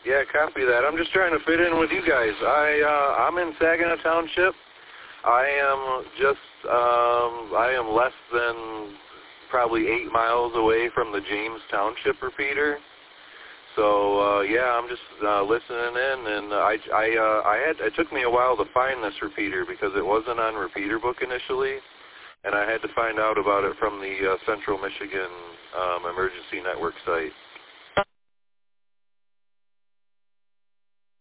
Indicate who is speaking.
Speaker 1: Yeah, copy that. I'm just trying to fit in with you guys. I'm in Saginaw Township. I am less than probably 8 miles away from the James Township repeater. So I'm just listening in, and it took me a while to find this repeater because it wasn't on Repeater Book initially, and I had to find out about it from the Central Michigan Emergency Network site.